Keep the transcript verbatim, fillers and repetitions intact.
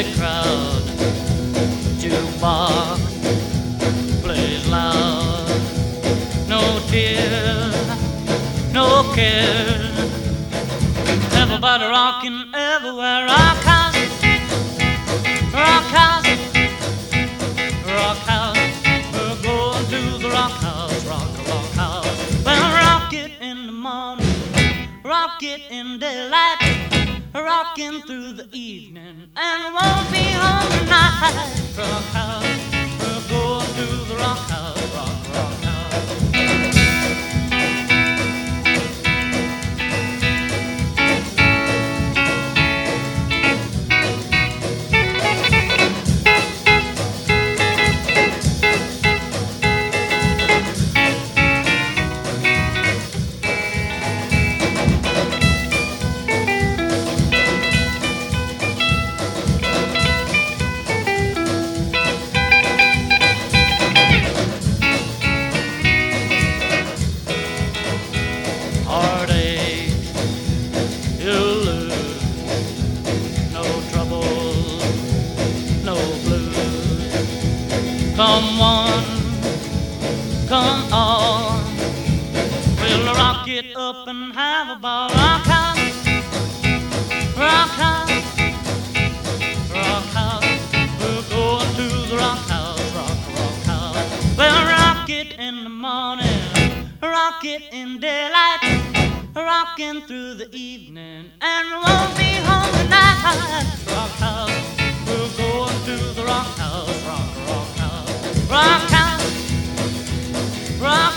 big crowd, jukebox plays loud. No tears, no cares. Everybody rocking everywhere. Rock house, rock house, rock house. We're going to the rock house, rock, rock house. Well, rock it in the morning, rock it in daylight, rocking through the evening, and won't be home tonight. Rock house, we're going to the rock house, rock, rock house. Come one, come all, we'll rock it up and have a ball. Rock house, rock house, rock house. We're going to the rock house, rock, rock house. We'll rock it in the morning, rock it in daylight, rocking through the evening, and won't be home tonight. Rock house, we're going to the rock house, rock, rock house. Rock house, rock